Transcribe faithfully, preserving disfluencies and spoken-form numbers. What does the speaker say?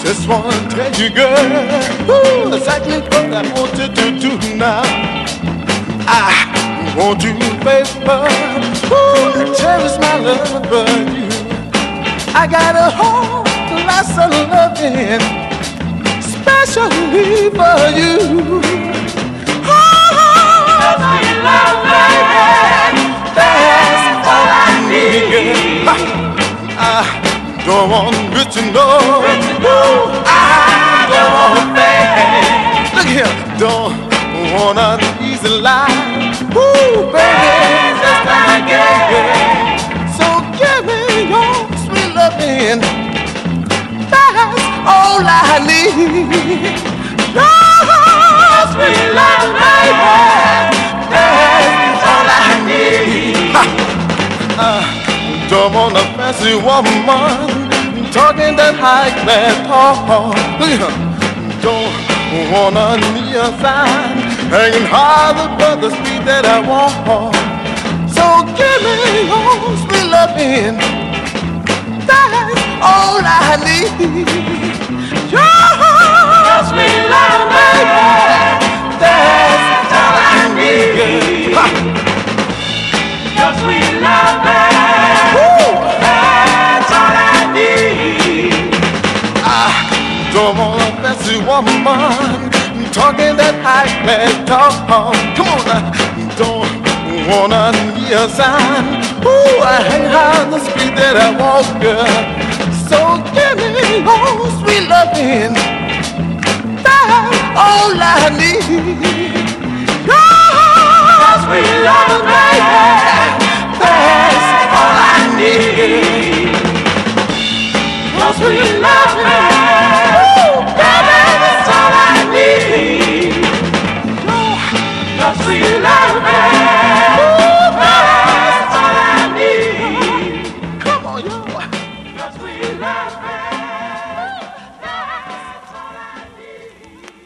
Just wanna tell you, girl, ooh, exactly what I want you to do now. I want you, baby, ooh, to cherish my love for you. I got a whole lot of loving, especially for you. Oh, sweet love, baby, that's all I need. I don't want you to know, ooh, I don't want fame. Look here, don't want an easy life. Ooh, baby, that's not my game. So give me your sweet loving. That's all I need. Your sweet love, baby. That's all I need. Ha. Uh, don't want a fancy woman talking that high class talk. Look at her. Don't wanna need a sign hanging high above the street that I walk. So give me your sweet loving. That's all I need. Your sweet love, baby. That's all I need. Ha. Your sweet love, baby. That's all I need. I don't want a fancy woman talking that high class talk. Come on now. Don't wanna need a sign. Ooh, I hang high on the street that I walk, girl. So give me your sweet loving. That's all I need. Your sweet love, baby. That's all I need. Your sweet love.